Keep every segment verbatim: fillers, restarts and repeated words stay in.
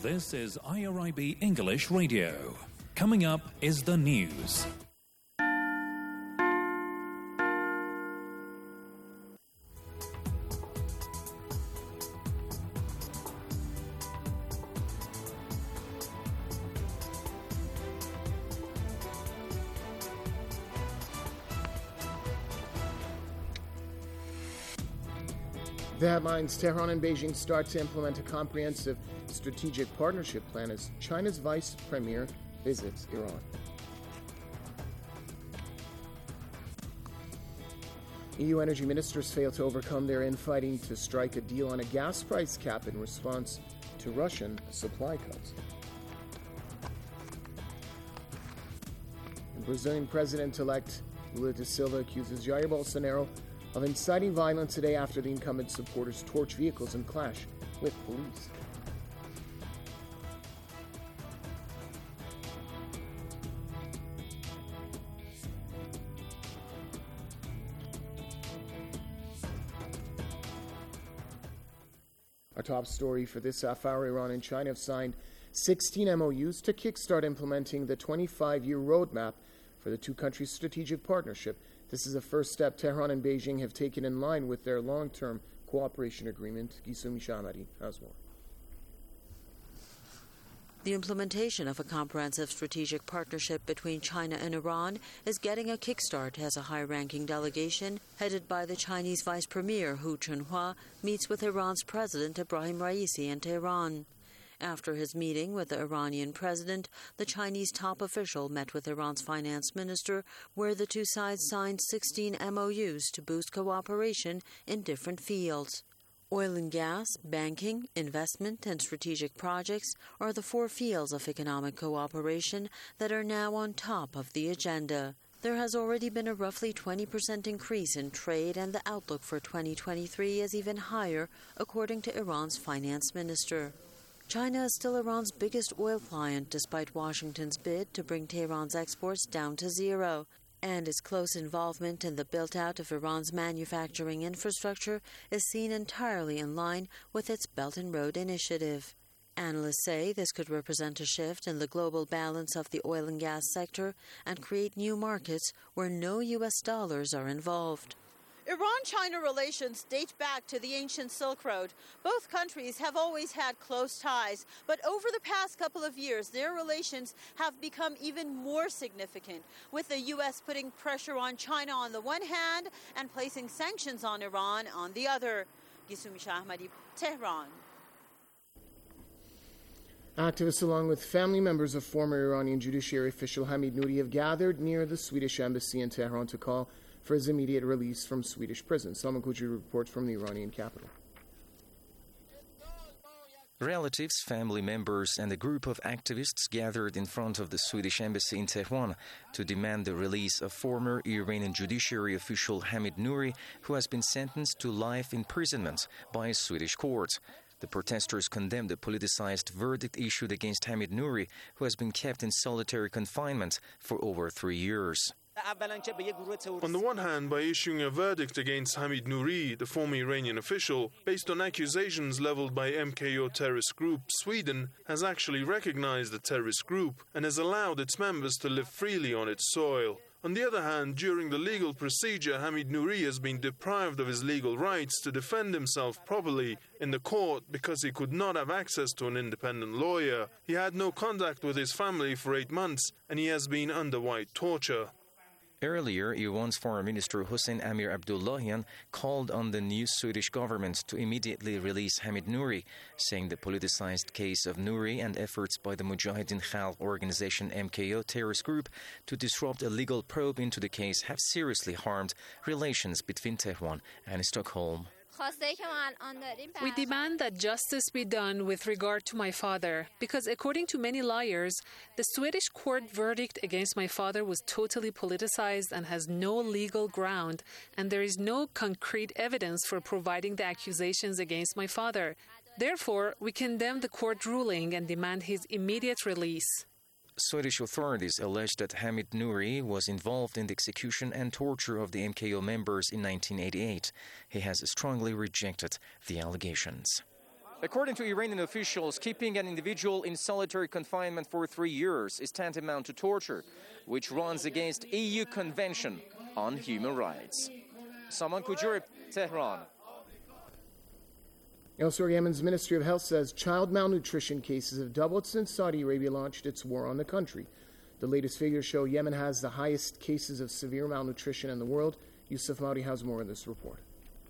This is I R I B English Radio. Coming up is the news. The headlines: Tehran and Beijing start to implement a comprehensive strategic partnership plan as China's vice premier visits Iran. E U energy ministers fail to overcome their infighting to strike a deal on a gas price cap in response to Russian supply cuts. And Brazilian President-elect Lula da Silva accuses Jair Bolsonaro of inciting violence today after the incumbent supporters torch vehicles and clash with police. Our top story for this half hour: Iran and China have signed sixteen M O Us to kickstart implementing the twenty-five-year roadmap for the two countries' strategic partnership. This is a first step Tehran and Beijing have taken in line with their long-term cooperation agreement. Gisumi Shahmadi has more. The implementation of a comprehensive strategic partnership between China and Iran is getting a kickstart as a high-ranking delegation headed by the Chinese Vice Premier Hu Chunhua meets with Iran's President Ebrahim Raisi in Tehran. After his meeting with the Iranian president, the Chinese top official met with Iran's finance minister, where the two sides signed sixteen M O Us to boost cooperation in different fields. Oil and gas, banking, investment, and strategic projects are the four fields of economic cooperation that are now on top of the agenda. There has already been a roughly twenty percent increase in trade, and the outlook for twenty twenty-three is even higher, according to Iran's finance minister. China is still Iran's biggest oil client, despite Washington's bid to bring Tehran's exports down to zero, and its close involvement in the build-out of Iran's manufacturing infrastructure is seen entirely in line with its Belt and Road Initiative. Analysts say this could represent a shift in the global balance of the oil and gas sector and create new markets where no U S dollars are involved. Iran-China relations date back to the ancient Silk Road. Both countries have always had close ties, but over the past couple of years, their relations have become even more significant, with the U S putting pressure on China on the one hand and placing sanctions on Iran on the other. Gisumi Shahmadi, Tehran. Activists, along with family members of former Iranian judiciary official Hamid Nouri, have gathered near the Swedish embassy in Tehran to call for his immediate release from Swedish prison. Salman Kudri reports from the Iranian capital. Relatives, family members, and a group of activists gathered in front of the Swedish embassy in Tehran to demand the release of former Iranian judiciary official Hamid Nouri, who has been sentenced to life imprisonment by a Swedish court. The protesters condemned the politicized verdict issued against Hamid Nouri, who has been kept in solitary confinement for over three years. On the one hand, by issuing a verdict against Hamid Nouri, the former Iranian official, based on accusations leveled by M K O terrorist group, Sweden has actually recognized the terrorist group and has allowed its members to live freely on its soil. On the other hand, during the legal procedure, Hamid Nouri has been deprived of his legal rights to defend himself properly in the court because he could not have access to an independent lawyer. He had no contact with his family for eight months and he has been under white torture. Earlier, Iran's Foreign Minister Hossein Amir Abdullahian called on the new Swedish government to immediately release Hamid Nouri, saying the politicized case of Nouri and efforts by the Mujahideen Khalq organization M K O terrorist group to disrupt a legal probe into the case have seriously harmed relations between Tehran and Stockholm. We demand that justice be done with regard to my father, because according to many lawyers, the Swedish court verdict against my father was totally politicized and has no legal ground, and there is no concrete evidence for providing the accusations against my father. Therefore, we condemn the court ruling and demand his immediate release. Swedish authorities allege that Hamid Nouri was involved in the execution and torture of the M K O members in nineteen eighty-eight. He has strongly rejected the allegations. According to Iranian officials, keeping an individual in solitary confinement for three years is tantamount to torture, which runs against E U Convention on Human Rights. Saman Kujurib, Tehran. Elsewhere, Yemen's Ministry of Health says child malnutrition cases have doubled since Saudi Arabia launched its war on the country. The latest figures show Yemen has the highest cases of severe malnutrition in the world. Yusuf Maudi has more in this report.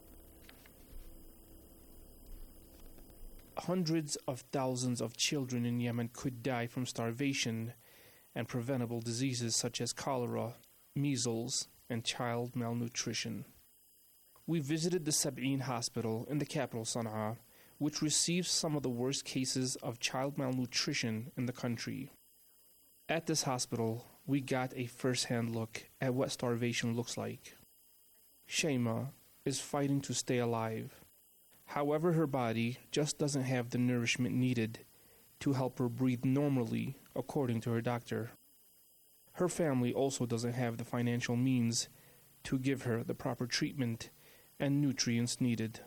Hundreds of thousands of children in Yemen could die from starvation and preventable diseases such as cholera, measles, and child malnutrition. We visited the Sab'in hospital in the capital Sana'a, which receives some of the worst cases of child malnutrition in the country. At this hospital, we got a first-hand look at what starvation looks like. Shema is fighting to stay alive. However, her body just doesn't have the nourishment needed to help her breathe normally, according to her doctor. Her family also doesn't have the financial means to give her the proper treatment and nutrients needed.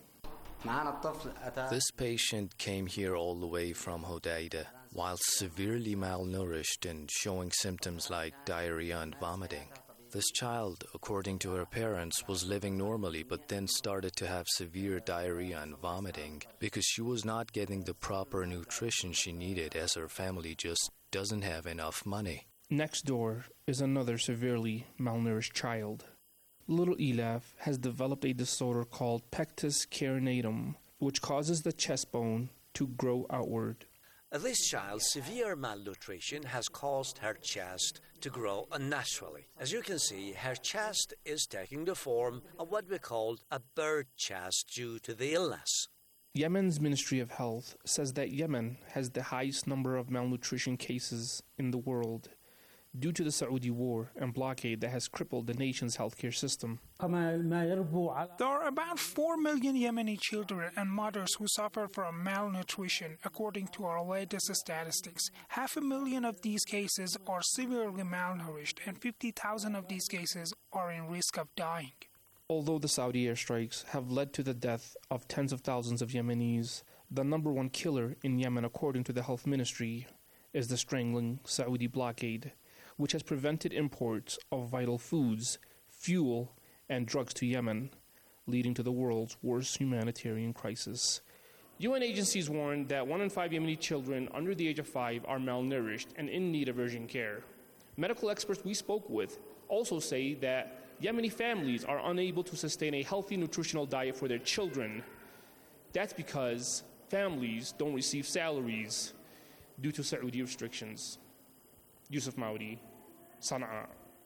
This patient came here all the way from Hodeidah while severely malnourished and showing symptoms like diarrhea and vomiting. This child, according to her parents, was living normally but then started to have severe diarrhea and vomiting because she was not getting the proper nutrition she needed, as her family just doesn't have enough money. Next door is another severely malnourished child. Little Elaf has developed a disorder called pectus carinatum, which causes the chest bone to grow outward. This child's severe malnutrition has caused her chest to grow unnaturally. As you can see, her chest is taking the form of what we call a bird chest due to the illness. Yemen's Ministry of Health says that Yemen has the highest number of malnutrition cases in the world due to the Saudi war and blockade that has crippled the nation's healthcare system. There are about four million Yemeni children and mothers who suffer from malnutrition, according to our latest statistics. Half a million of these cases are severely malnourished, and fifty thousand of these cases are in risk of dying. Although the Saudi airstrikes have led to the death of tens of thousands of Yemenis, the number one killer in Yemen, according to the health ministry, is the strangling Saudi blockade, which has prevented imports of vital foods, fuel, and drugs to Yemen, leading to the world's worst humanitarian crisis. U N agencies warn that one in five Yemeni children under the age of five are malnourished and in need of urgent care. Medical experts we spoke with also say that Yemeni families are unable to sustain a healthy nutritional diet for their children. That's because families don't receive salaries due to Saudi restrictions. Yusuf Maudi, Sana'a.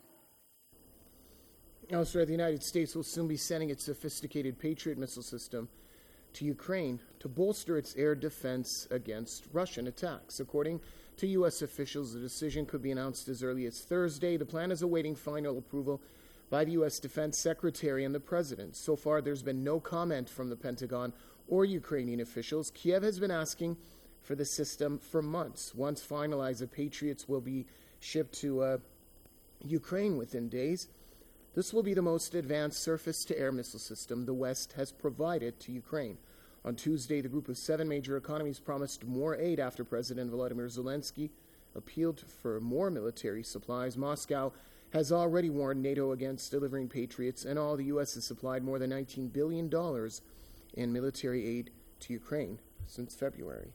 Elsewhere, the United States will soon be sending its sophisticated Patriot missile system to Ukraine to bolster its air defense against Russian attacks. According to U S officials, the decision could be announced as early as Thursday. The plan is awaiting final approval by the U S Defense Secretary and the President. So far, there's been no comment from the Pentagon or Ukrainian officials. Kiev has been asking for the system for months. Once finalized, the Patriots will be shipped to uh, Ukraine within days. This will be the most advanced surface-to-air missile system the West has provided to Ukraine. On Tuesday, the group of seven major economies promised more aid after President Volodymyr Zelensky appealed for more military supplies. Moscow has already warned NATO against delivering Patriots, and all the U S has supplied more than nineteen billion dollars in military aid to Ukraine since February.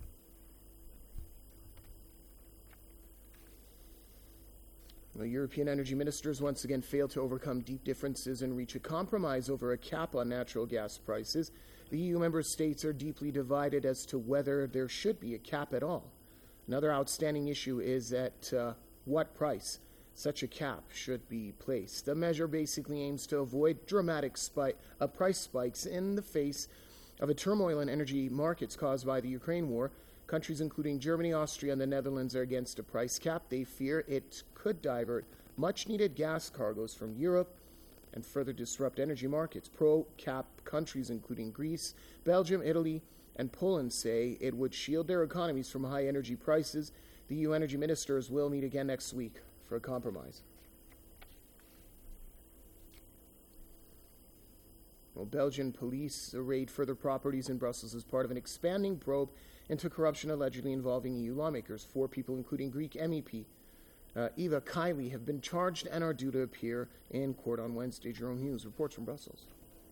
The European energy ministers once again failed to overcome deep differences and reach a compromise over a cap on natural gas prices. The E U member states are deeply divided as to whether there should be a cap at all. Another outstanding issue is at uh, what price such a cap should be placed. The measure basically aims to avoid dramatic spike, uh, price spikes in the face of a turmoil in energy markets caused by the Ukraine war. Countries including Germany, Austria, and the Netherlands are against a price cap. They fear it could divert much-needed gas cargoes from Europe and further disrupt energy markets. Pro-cap countries including Greece, Belgium, Italy, and Poland say it would shield their economies from high energy prices. The E U energy ministers will meet again next week for a compromise. Well, Belgian police raid further properties in Brussels as part of an expanding probe into corruption allegedly involving E U lawmakers. Four people, including Greek M E P uh, Eva Kaili, have been charged and are due to appear in court on Wednesday. Jerome Hughes reports from Brussels.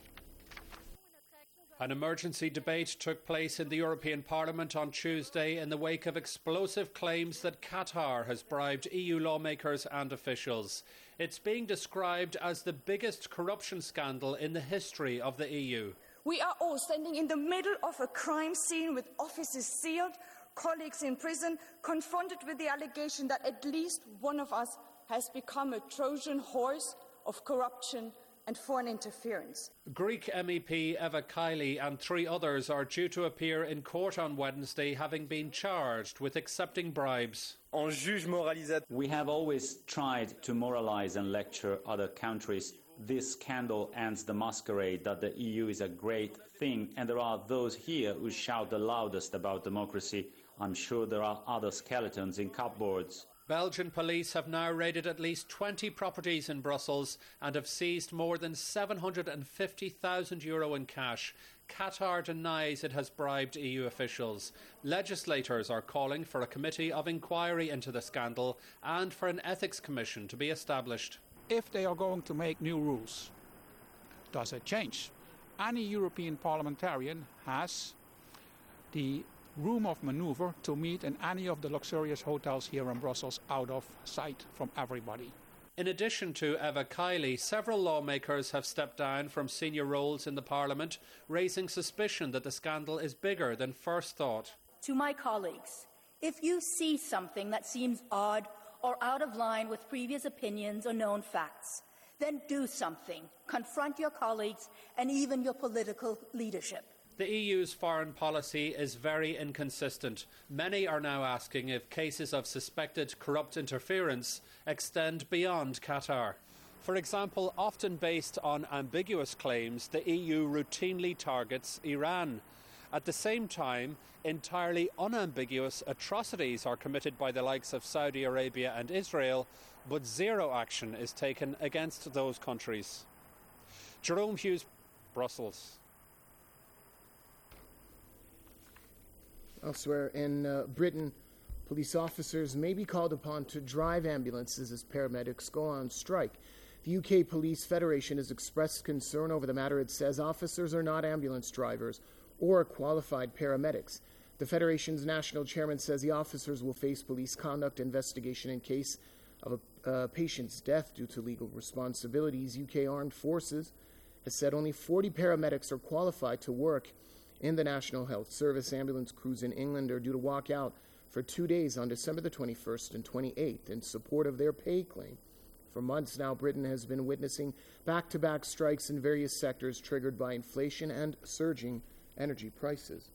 An emergency debate took place in the European Parliament on Tuesday in the wake of explosive claims that Qatar has bribed E U lawmakers and officials. It's being described as the biggest corruption scandal in the history of the E U. We are all standing in the middle of a crime scene with offices sealed, colleagues in prison, confronted with the allegation that at least one of us has become a Trojan horse of corruption and foreign interference. Greek M E P Eva Kaili and three others are due to appear in court on Wednesday, having been charged with accepting bribes. We have always tried to moralise and lecture other countries. This scandal ends the masquerade that the E U is a great thing, and there are those here who shout the loudest about democracy. I'm sure there are other skeletons in cupboards. Belgian police have now raided at least twenty properties in Brussels and have seized more than seven hundred fifty thousand euro in cash. Qatar denies it has bribed E U officials. Legislators are calling for a committee of inquiry into the scandal and for an ethics commission to be established. If they are going to make new rules, does it change? Any European parliamentarian has the room of manoeuvre to meet in any of the luxurious hotels here in Brussels out of sight from everybody. In addition to Eva Kaili, several lawmakers have stepped down from senior roles in the Parliament, raising suspicion that the scandal is bigger than first thought. To my colleagues, if you see something that seems odd or out of line with previous opinions or known facts, then do something. Confront your colleagues and even your political leadership. The E U's foreign policy is very inconsistent. Many are now asking if cases of suspected corrupt interference extend beyond Qatar. For example, often based on ambiguous claims, the E U routinely targets Iran. At the same time, entirely unambiguous atrocities are committed by the likes of Saudi Arabia and Israel, but zero action is taken against those countries. Jerome Hughes, Brussels. Elsewhere in uh, Britain, police officers may be called upon to drive ambulances as paramedics go on strike. The U K Police Federation has expressed concern over the matter. It says officers are not ambulance drivers or qualified paramedics. The Federation's national chairman says the officers will face police conduct investigation in case of a uh, patient's death due to legal responsibilities. U K Armed Forces has said only forty paramedics are qualified to work in the National Health Service. Ambulance crews in England are due to walk out for two days on December the twenty-first and twenty-eighth in support of their pay claim. For months now, Britain has been witnessing back-to-back strikes in various sectors triggered by inflation and surging energy prices.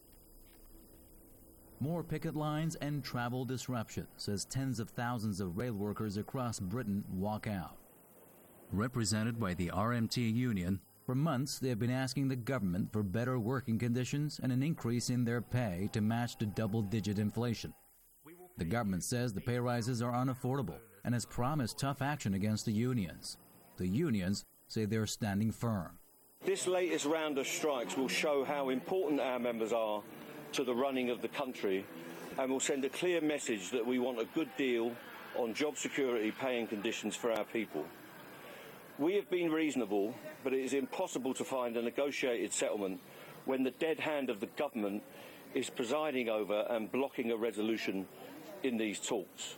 More picket lines and travel disruptions as tens of thousands of rail workers across Britain walk out. Represented by the R M T union, for months they have been asking the government for better working conditions and an increase in their pay to match the double-digit inflation. The government says the pay rises are unaffordable and has promised tough action against the unions. The unions say they're standing firm. This latest round of strikes will show how important our members are to the running of the country and will send a clear message that we want a good deal on job security, pay and conditions for our people. We have been reasonable, but it is impossible to find a negotiated settlement when the dead hand of the government is presiding over and blocking a resolution in these talks.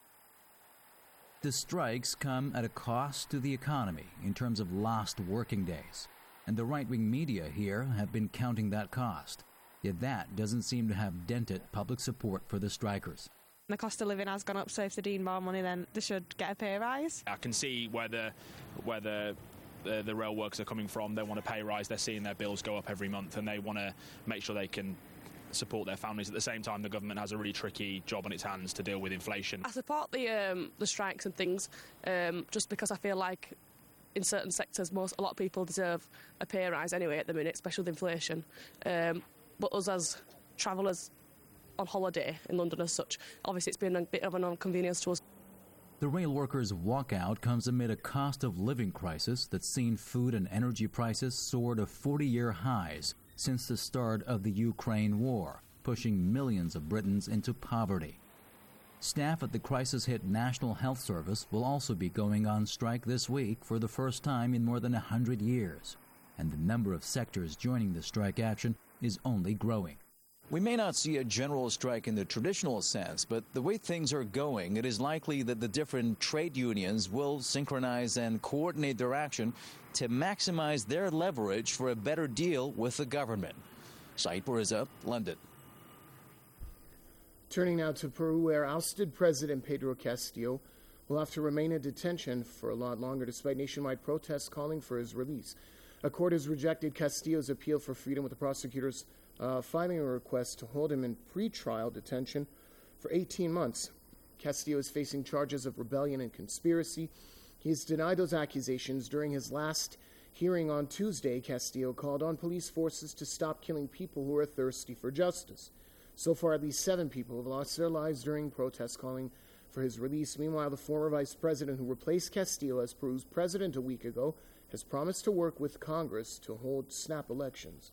The strikes come at a cost to the economy in terms of lost working days, and the right-wing media here have been counting that cost. Yet that doesn't seem to have dented public support for the strikers. The cost of living has gone up, so if they need more money, then they should get a pay rise. I can see where the, where the, the, the rail workers are coming from. They want a pay rise. They're seeing their bills go up every month, and they want to make sure they can support their families. At the same time, the government has a really tricky job on its hands to deal with inflation. I support the um, the strikes and things, um, just because I feel like in certain sectors, most a lot of people deserve a pay rise anyway at the minute, especially with inflation. Um, but us as travellers on holiday in London as such, obviously it's been a bit of an inconvenience to us. The rail workers' walkout comes amid a cost of living crisis that's seen food and energy prices soar to forty-year highs since the start of the Ukraine war, pushing millions of Britons into poverty. Staff at the crisis-hit National Health Service will also be going on strike this week for the first time in more than one hundred years, and the number of sectors joining the strike action is only growing. We may not see a general strike in the traditional sense, but the way things are going, it is likely that the different trade unions will synchronize and coordinate their action to maximize their leverage for a better deal with the government. Saeed Buriza, London. Turning now to Peru, where ousted President Pedro Castillo will have to remain in detention for a lot longer despite nationwide protests calling for his release. A court has rejected Castillo's appeal for freedom, with the prosecutors uh, filing a request to hold him in pre-trial detention for eighteen months. Castillo is facing charges of rebellion and conspiracy. He has denied those accusations. During his last hearing on Tuesday, Castillo called on police forces to stop killing people who are thirsty for justice. So far, at least seven people have lost their lives during protests calling for his release. Meanwhile, the former vice president who replaced Castillo as Peru's president a week ago has promised to work with Congress to hold snap elections.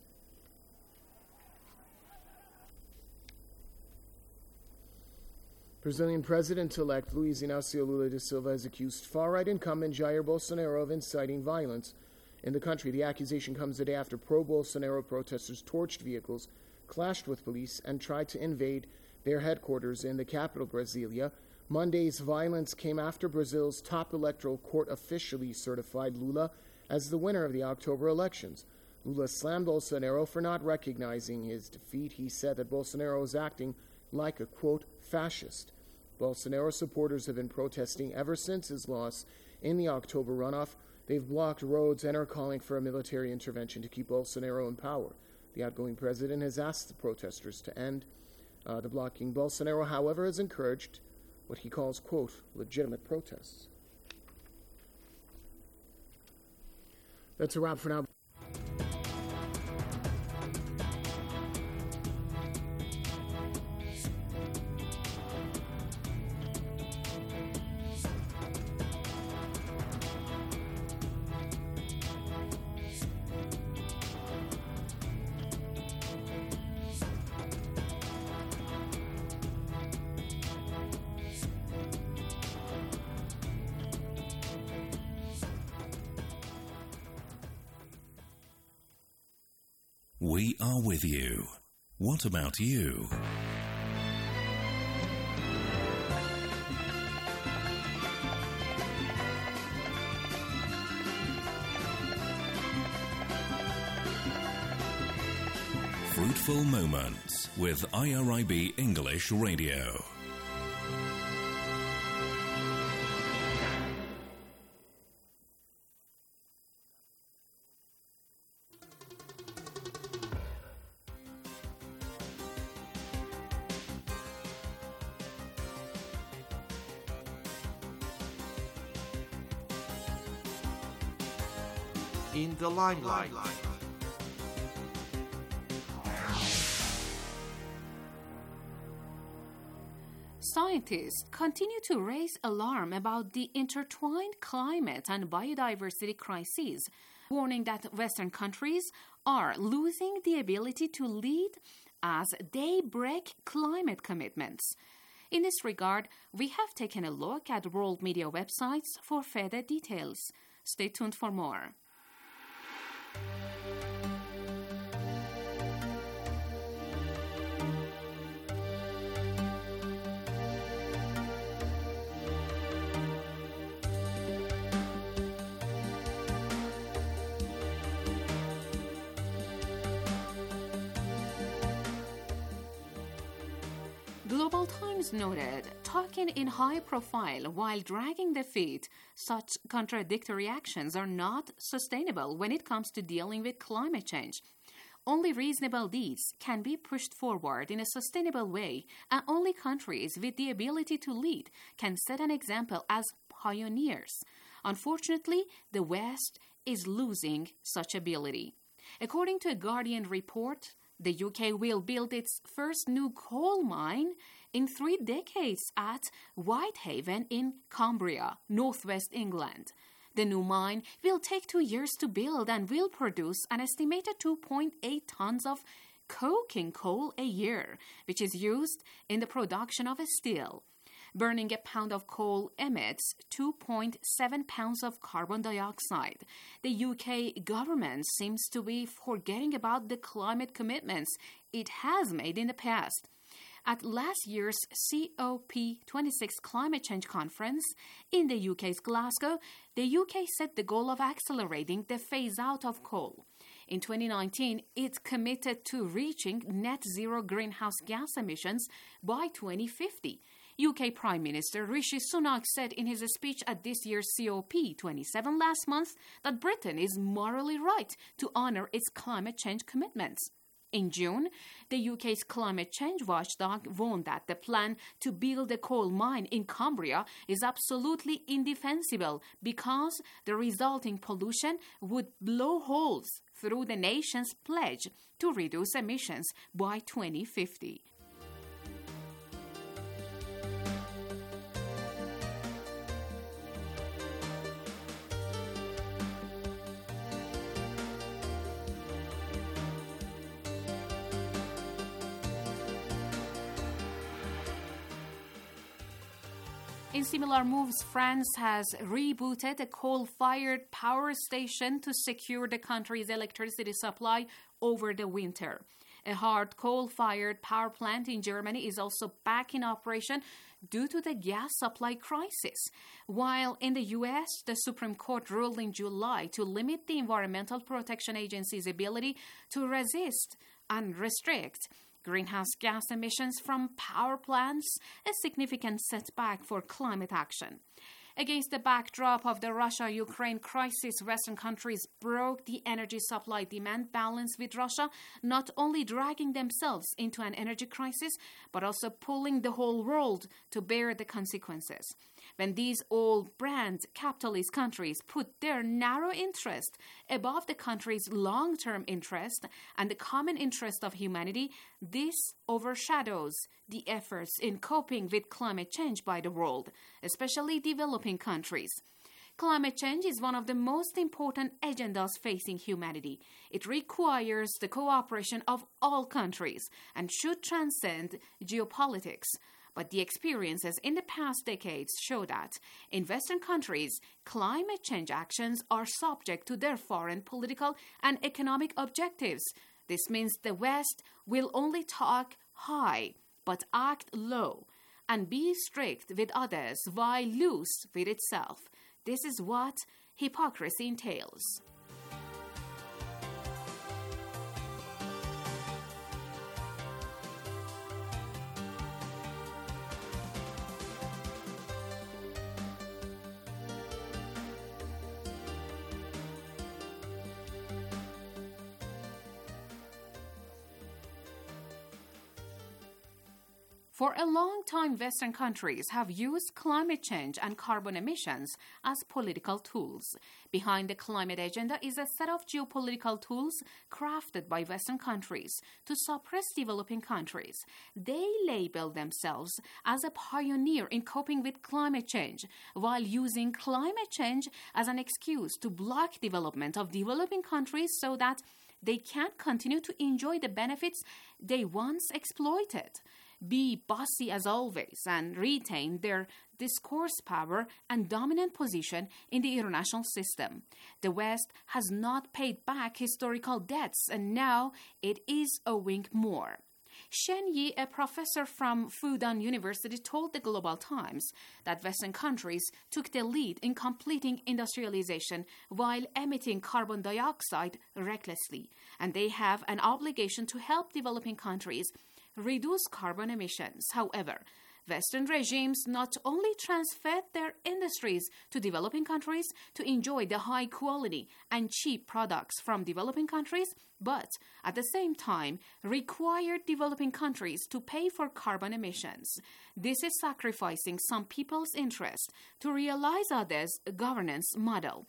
Brazilian President-elect Luiz Inácio Lula da Silva has accused far-right incumbent Jair Bolsonaro of inciting violence in the country. The accusation comes a day after pro-Bolsonaro protesters torched vehicles, clashed with police, and tried to invade their headquarters in the capital, Brasilia. Monday's violence came after Brazil's top electoral court officially certified Lula as the winner of the October elections. Lula slammed Bolsonaro for not recognizing his defeat. He said that Bolsonaro is acting like a, quote, fascist. Bolsonaro supporters have been protesting ever since his loss in the October runoff. They've blocked roads and are calling for a military intervention to keep Bolsonaro in power. The outgoing president has asked the protesters to end uh, the blocking. Bolsonaro, however, has encouraged what he calls, quote, legitimate protests. That's a wrap for now. We are with you. What about you? Fruitful Moments with I R I B English Radio. In the limelight. Scientists continue to raise alarm about the intertwined climate and biodiversity crises, warning that Western countries are losing the ability to lead as they break climate commitments. In this regard, we have taken a look at world media websites for further details. Stay tuned for more. Global Times noted, talking in high profile while dragging their feet, such contradictory actions are not sustainable when it comes to dealing with climate change. Only reasonable deeds can be pushed forward in a sustainable way, and only countries with the ability to lead can set an example as pioneers. Unfortunately, the West is losing such ability. According to a Guardian report, The U K will build its first new coal mine in three decades at Whitehaven in Cumbria, northwest England. The new mine will take two years to build and will produce an estimated two point eight tons of coking coal a year, which is used in the production of steel. Burning a pound of coal emits two point seven pounds of carbon dioxide. The U K government seems to be forgetting about the climate commitments it has made in the past. At last year's C O P twenty-six climate change conference in the U K's Glasgow, the U K set the goal of accelerating the phase-out of coal. In twenty nineteen, it committed to reaching net zero greenhouse gas emissions by twenty fifty. U K Prime Minister Rishi Sunak said in his speech at this year's C O P twenty-seven last month that Britain is morally right to honour its climate change commitments. In June, the U K's climate change watchdog warned that the plan to build a coal mine in Cumbria is absolutely indefensible because the resulting pollution would blow holes through the nation's pledge to reduce emissions by twenty fifty. In similar moves, France has rebooted a coal-fired power station to secure the country's electricity supply over the winter. A hard coal-fired power plant in Germany is also back in operation due to the gas supply crisis. While in the U S, the Supreme Court ruled in July to limit the Environmental Protection Agency's ability to resist and restrict greenhouse gas emissions from power plants, a significant setback for climate action. Against the backdrop of the Russia-Ukraine crisis, Western countries broke the energy supply-demand balance with Russia, not only dragging themselves into an energy crisis, but also pulling the whole world to bear the consequences. When these old brand capitalist countries put their narrow interest above the country's long-term interest and the common interest of humanity, this overshadows the efforts in coping with climate change by the world, especially developing countries. Climate change is one of the most important agendas facing humanity. It requires the cooperation of all countries and should transcend geopolitics. But the experiences in the past decades show that in Western countries, climate change actions are subject to their foreign political and economic objectives. This means the West will only talk high but act low and be strict with others while loose with itself. This is what hypocrisy entails. For a long time, Western countries have used climate change and carbon emissions as political tools. Behind the climate agenda is a set of geopolitical tools crafted by Western countries to suppress developing countries. They label themselves as a pioneer in coping with climate change, while using climate change as an excuse to block development of developing countries so that they can't continue to enjoy the benefits they once exploited, be bossy as always, and retain their discourse power and dominant position in the international system. The West has not paid back historical debts, and now it is owing more. Shen Yi, a professor from Fudan University, told the Global Times that Western countries took the lead in completing industrialization while emitting carbon dioxide recklessly, and they have an obligation to help developing countries reduce carbon emissions. However, Western regimes not only transferred their industries to developing countries to enjoy the high quality and cheap products from developing countries, but at the same time required developing countries to pay for carbon emissions. This is sacrificing some people's interest to realize others' governance model.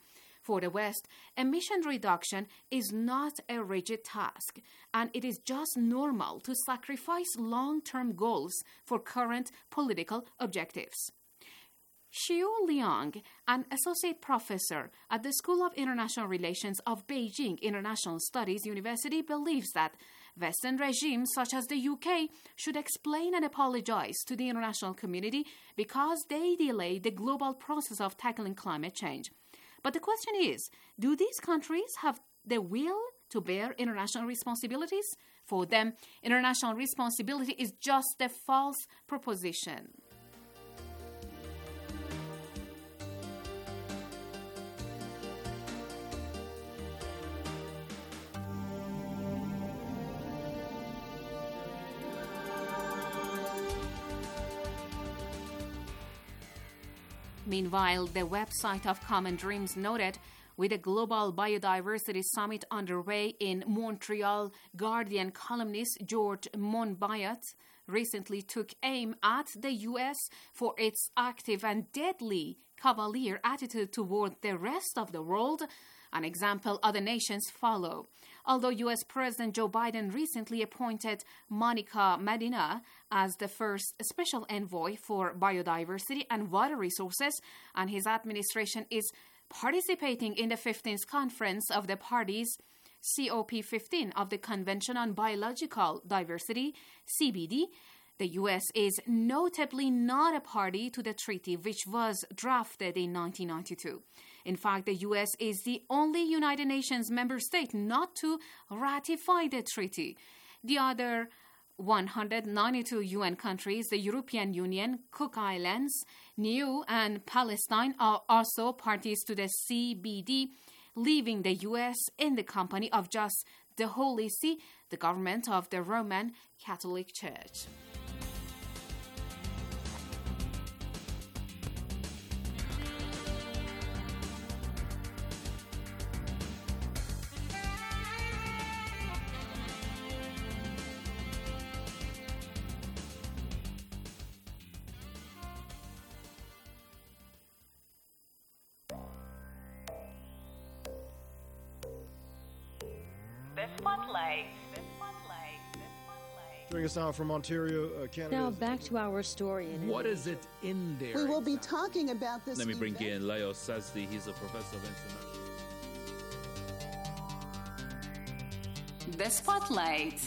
For the West, emission reduction is not a rigid task, and it is just normal to sacrifice long-term goals for current political objectives. Xiu Liang, an associate professor at the School of International Relations of Beijing International Studies University, believes that Western regimes such as the U K should explain and apologize to the international community because they delay the global process of tackling climate change. But the question is, do these countries have the will to bear international responsibilities? For them, international responsibility is just a false proposition. Meanwhile, the website of Common Dreams noted, with a global biodiversity summit underway in Montreal, Guardian columnist George Monbiot recently took aim at the U S for its active and deadly cavalier attitude toward the rest of the world, an example other nations follow. Although U S President Joe Biden recently appointed Monica Medina as the first special envoy for biodiversity and water resources, and his administration is participating in the fifteenth conference of the parties, C O P fifteen of the Convention on Biological Diversity, C B D, the U S is notably not a party to the treaty, which was drafted in nineteen ninety-two. In fact, the U S is the only United Nations member state not to ratify the treaty. The other one hundred ninety-two U N countries, the European Union, Cook Islands, N E U, and Palestine are also parties to the C B D, leaving the U S in the company of just the Holy See, the government of the Roman Catholic Church. Joining us now from Ontario, uh, Canada. Now back to our story. In what is it in there? We will be talking about this. Let me bring event. in Leo Sazdi. He's a professor of international. The Spotlight.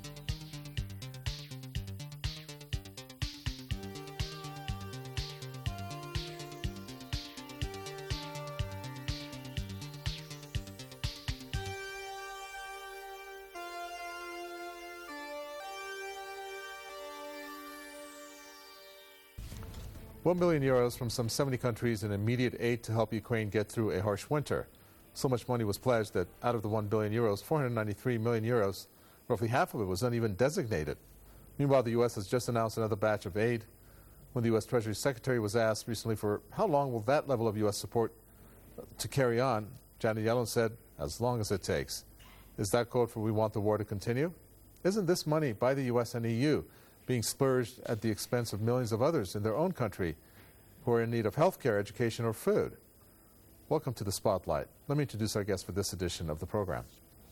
One billion euros from some seventy countries in immediate aid to help Ukraine get through a harsh winter. So much money was pledged that out of the one billion euros, four hundred ninety-three million euros, roughly half of it was uneven designated. Meanwhile, the U S has just announced another batch of aid. When the U S Treasury Secretary was asked recently for how long will that level of U S support to carry on, Janet Yellen said, as long as it takes. Is that code for we want the war to continue? Isn't this money by the U S and E U being splurged at the expense of millions of others in their own country who are in need of health care, education, or food? Welcome to the Spotlight. Let me introduce our guest for this edition of the program.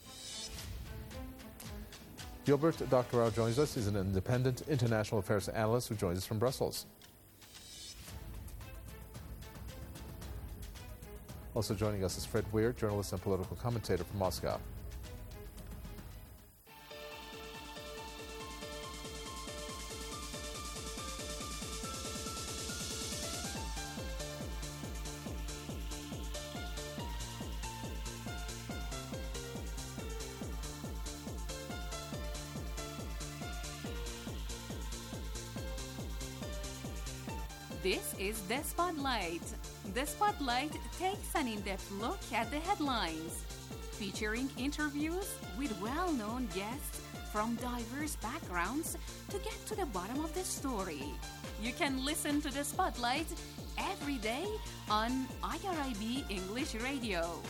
Gilbert Doctorow joins us. He's an independent international affairs analyst who joins us from Brussels. Also joining us is Fred Weir, journalist and political commentator from Moscow. This is The Spotlight. The Spotlight takes an in-depth look at the headlines, featuring interviews with well-known guests from diverse backgrounds to get to the bottom of the story. You can listen to The Spotlight every day on I R I B English Radio.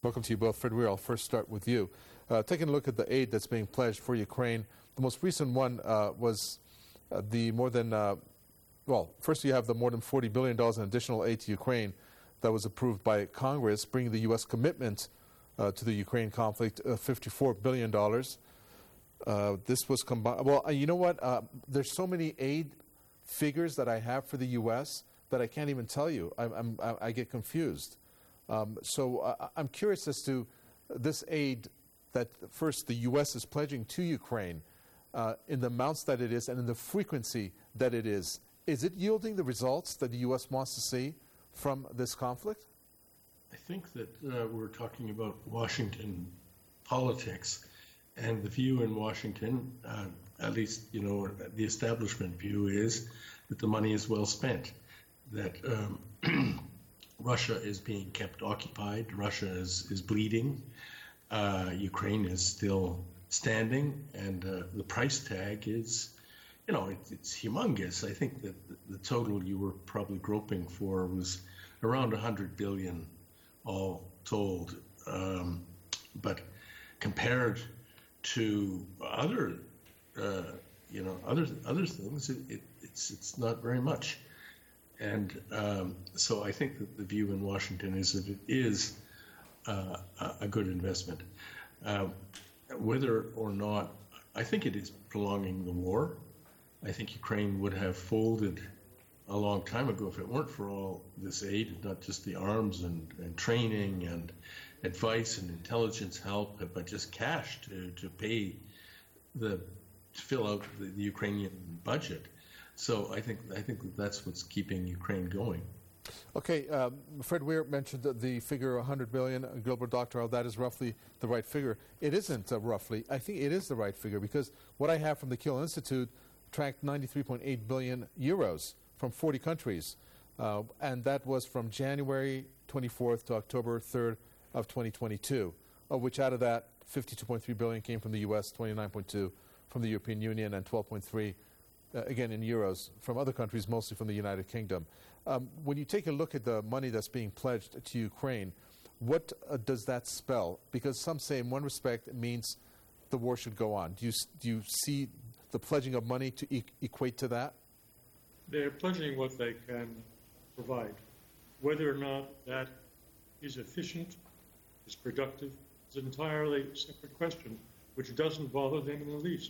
Welcome to you both. Fred Weir, I'll first start with you. Uh, taking a look at the aid that's being pledged for Ukraine, the most recent one uh, was uh, the more than, uh, well, first you have the more than forty billion dollars in additional aid to Ukraine that was approved by Congress, bringing the U S commitment uh, to the Ukraine conflict uh, fifty-four billion dollars. Uh, this was combined. Well, uh, you know what? Uh, there's so many aid figures that I have for the U S that I can't even tell you. I, I'm, I, I get confused. Um, so uh, I'm curious as to this aid that first the U S is pledging to Ukraine uh, in the amounts that it is and in the frequency that it is. Is it yielding the results that the U S wants to see from this conflict? I think that uh, we're talking about Washington politics, and the view in Washington, uh, at least, you know, the establishment view is that the money is well spent, that um, Russia is being kept occupied, Russia is, is bleeding, uh, Ukraine is still standing, and uh, the price tag is, you know, it, it's humongous. I think that the, the total you were probably groping for was around one hundred billion dollars all told. Um, but compared to other, uh, you know, other other things, it, it, it's it's not very much. And um, so I think that the view in Washington is that it is uh, a good investment. Uh, whether or not, I think it is prolonging the war. I think Ukraine would have folded a long time ago if it weren't for all this aid, not just the arms and, and training and advice and intelligence help, but just cash to, to pay the, to fill out the, the Ukrainian budget. So I think I think that that's what's keeping Ukraine going. Okay, um, Fred Weir mentioned the, the figure one hundred billion. Gilbert Doctorow, that is roughly the right figure. It isn't uh, roughly. I think it is the right figure because what I have from the Kiel Institute tracked ninety-three point eight billion euros from forty countries, uh, and that was from January twenty-fourth to October third of twenty twenty-two, of which out of that fifty-two point three billion came from the U S, twenty-nine point two from the European Union, and twelve point three Uh, again in euros, from other countries, mostly from the United Kingdom. Um, when you take a look at the money that's being pledged to Ukraine, what uh, does that spell? Because some say in one respect it means the war should go on. Do you, do you see the pledging of money to e- equate to that? They're pledging what they can provide. Whether or not that is efficient, is productive, is an entirely separate question, which doesn't bother them in the least.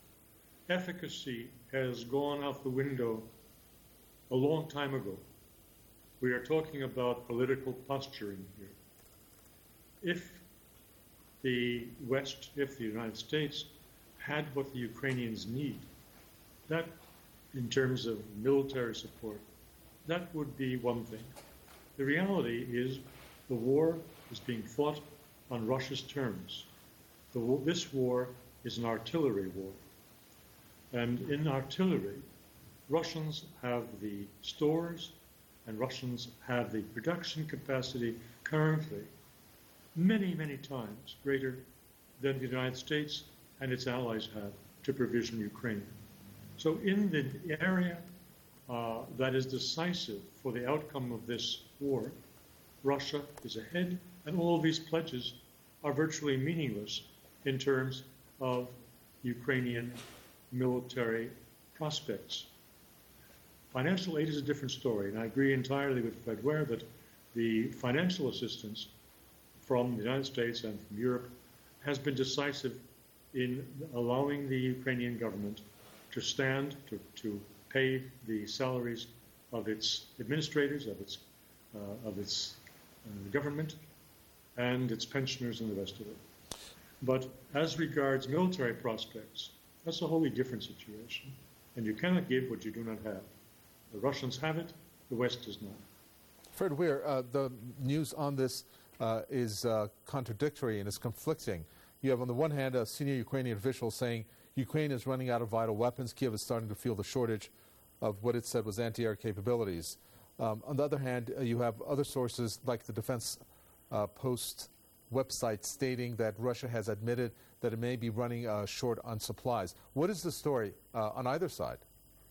Efficacy has gone out the window a long time ago. We are talking about political posturing here. If the West, if the United States had what the Ukrainians need, that, in terms of military support, that would be one thing. The reality is the war is being fought on Russia's terms. The, this war is an artillery war. And in artillery, Russians have the stores and Russians have the production capacity currently many, many times greater than the United States and its allies have to provision Ukraine. So in the area uh, that is decisive for the outcome of this war, Russia is ahead, and all of these pledges are virtually meaningless in terms of Ukrainian military prospects. Financial aid is a different story, and I agree entirely with Fred Weir that the financial assistance from the United States and from Europe has been decisive in allowing the Ukrainian government to stand, to, to pay the salaries of its administrators, of its, uh, of its uh, government, and its pensioners and the rest of it. But as regards military prospects, that's a wholly different situation. And you cannot give what you do not have. The Russians have it, the West does not. Fred Weir, uh, the news on this uh, is uh, contradictory and is conflicting. You have on the one hand a senior Ukrainian official saying Ukraine is running out of vital weapons. Kiev is starting to feel the shortage of what it said was anti-air capabilities. Um, on the other hand, uh, you have other sources like the Defense uh, Post website stating that Russia has admitted that it may be running uh, short on supplies. What is the story uh, on either side?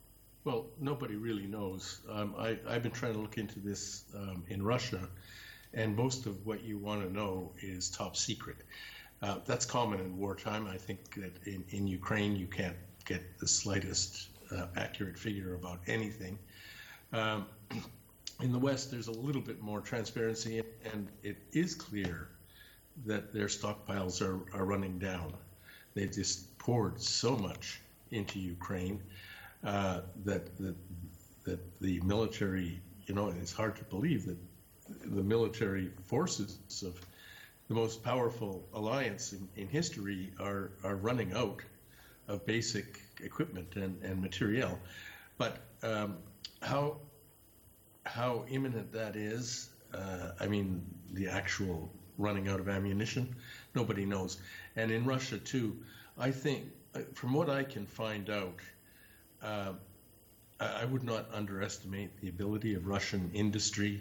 Well, nobody really knows. Um, I, I've been trying to look into this um, in Russia, and most of what you want to know is top secret. Uh, that's common in wartime. I think that in, in Ukraine you can't get the slightest uh, accurate figure about anything. Um, in the West, there's a little bit more transparency, and it is clear that their stockpiles are, are running down. They've just poured so much into Ukraine uh, that, that that the military, you know, it's hard to believe that the military forces of the most powerful alliance in, in history are, are running out of basic equipment and, and materiel. But um, how how imminent that is, uh, I mean, the actual running out of ammunition, nobody knows. And in Russia, too, I think, from what I can find out, uh, I would not underestimate the ability of Russian industry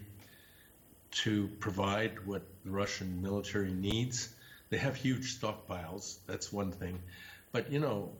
to provide what the Russian military needs. They have huge stockpiles, that's one thing. But, you know,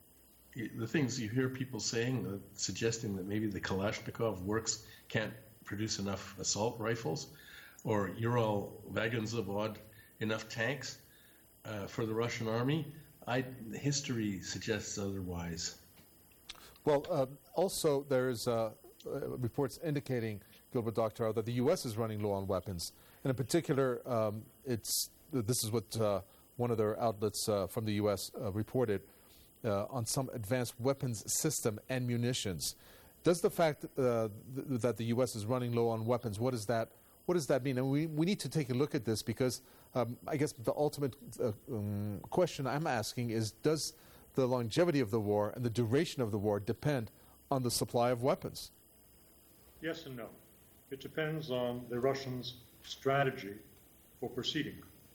the things you hear people saying, uh, suggesting that maybe the Kalashnikov works can't produce enough assault rifles, or Ural Vagonzavod enough tanks uh, for the Russian army, I, history suggests otherwise. Well, uh, also there's uh, uh, reports indicating, Gilbert Doctorow, that the U S is running low on weapons. And in particular, um, it's this is what uh, one of their outlets uh, from the U S uh, reported uh, on some advanced weapons system and munitions. Does the fact uh, th- that the U S is running low on weapons, what does that what does that mean? And we we need to take a look at this, because um, I guess the ultimate uh, um, question I'm asking is, does the longevity of the war and the duration of the war depend on the supply of weapons? Yes and no. It depends on the Russians' strategy for proceeding.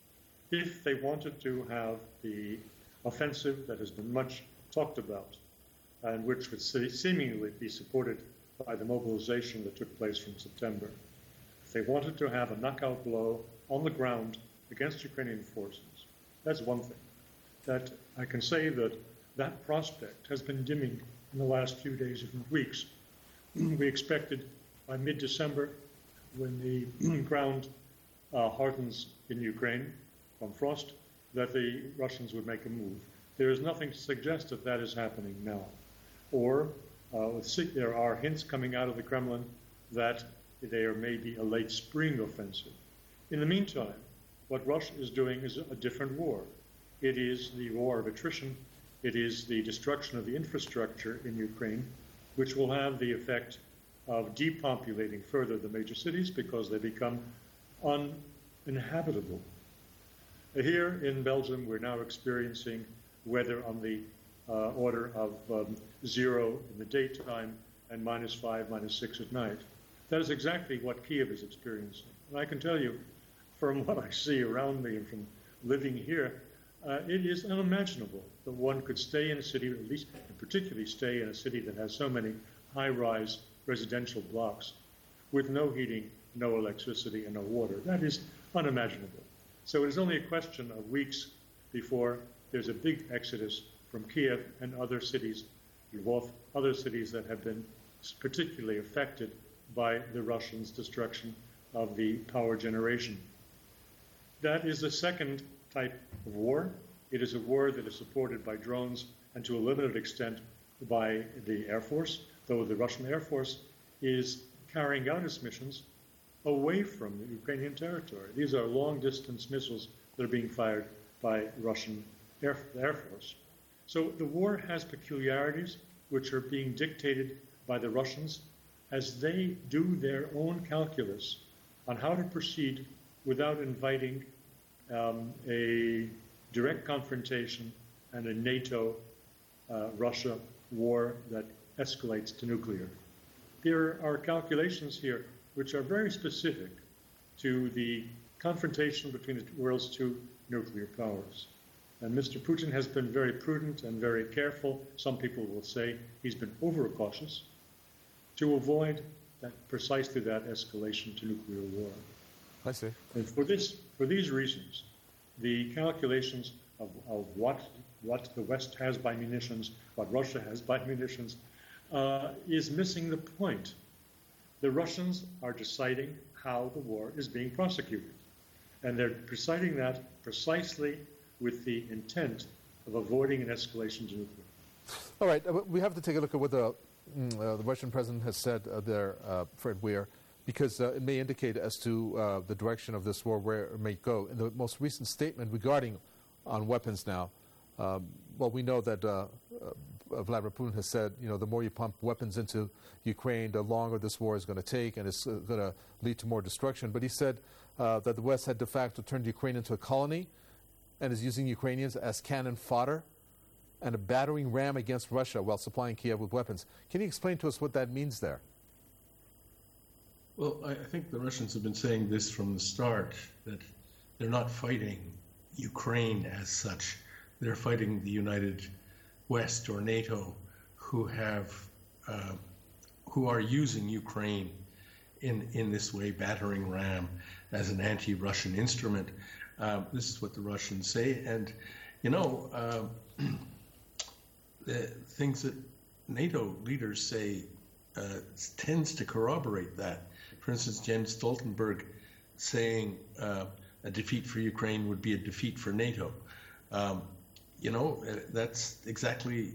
If they wanted to have the offensive that has been much talked about, and which would seemingly be supported by the mobilization that took place from September, if they wanted to have a knockout blow on the ground against Ukrainian forces, that's one thing. That I can say that that prospect has been dimming in the last few days and weeks. We expected by mid-December, when the ground uh, hardens in Ukraine from frost, that the Russians would make a move. There is nothing to suggest that that is happening now. Or uh, there are hints coming out of the Kremlin that there may be a late spring offensive. In the meantime, what Russia is doing is a different war. It is the war of attrition. It is the destruction of the infrastructure in Ukraine, which will have the effect of depopulating further the major cities because they become uninhabitable. Here in Belgium, we're now experiencing weather on the uh, order of um, zero in the daytime and minus five, minus six at night. That is exactly what Kiev is experiencing. And I can tell you, from what I see around me and from living here, uh, it is unimaginable that one could stay in a city, at least and particularly stay in a city that has so many high-rise residential blocks with no heating, no electricity, and no water. That is unimaginable. So it is only a question of weeks before there's a big exodus from Kiev and other cities, Lvov, other cities that have been particularly affected by the Russians' destruction of the power generation. That is the second type of war. It is a war that is supported by drones and to a limited extent by the Air Force, though the Russian Air Force is carrying out its missions away from the Ukrainian territory. These are long-distance missiles that are being fired by Russian Air, Air Force. So the war has peculiarities which are being dictated by the Russians as they do their own calculus on how to proceed without inviting um, a direct confrontation and a NATO-Russia uh, war that escalates to nuclear. There are calculations here which are very specific to the confrontation between the world's two nuclear powers. And Mister Putin has been very prudent and very careful. Some people will say he's been overcautious to avoid that, precisely that escalation to nuclear war. I see. And for this, for these reasons, the calculations of, of what what the West has by munitions, what Russia has by munitions, uh, is missing the point. The Russians are deciding how the war is being prosecuted. And they're presiding that precisely with the intent of avoiding an escalation to nuclear. All right, uh, we have to take a look at what the, mm, uh, the Russian president has said uh, there, uh, Fred Weir, because uh, it may indicate as to uh, the direction of this war, where it may go. In the most recent statement regarding on weapons now, um, well, we know that uh, uh, Vladimir Putin has said, you know, the more you pump weapons into Ukraine, the longer this war is going to take, and it's uh, going to lead to more destruction. But he said uh, that the West had de facto turned Ukraine into a colony and is using Ukrainians as cannon fodder and a battering ram against Russia while supplying Kiev with weapons. Can you explain to us what that means there? Well, I think the Russians have been saying this from the start, that they're not fighting Ukraine as such. They're fighting the United West or NATO, who have, uh, who are using Ukraine in, in this way, battering ram as an anti-Russian instrument. Um, this is what the Russians say. And, you know, uh, the things that NATO leaders say uh, tends to corroborate that. For instance, Jens Stoltenberg saying uh, a defeat for Ukraine would be a defeat for NATO. Um, you know, that's exactly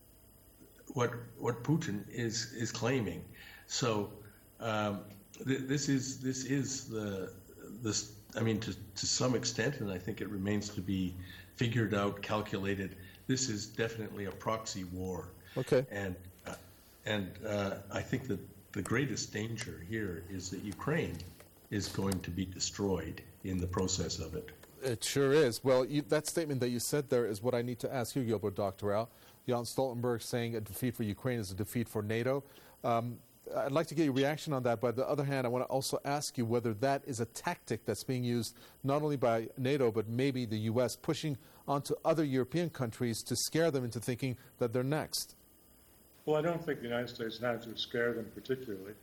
what what Putin is is claiming. So um, th- this is this is the this. I mean, to to some extent, and I think it remains to be figured out, calculated. This is definitely a proxy war. Okay. And uh, and uh, I think that the greatest danger here is that Ukraine is going to be destroyed in the process of it. It sure is. Well, you, that statement that you said there is what I need to ask you, Gilbert Doctorow. Jens Stoltenberg saying a defeat for Ukraine is a defeat for NATO. Um, I'd like to get your reaction on that. But on the other hand, I want to also ask you whether that is a tactic that's being used not only by NATO, but maybe the U S pushing onto other European countries to scare them into thinking that they're next. Well, I don't think the United States had to scare them particularly.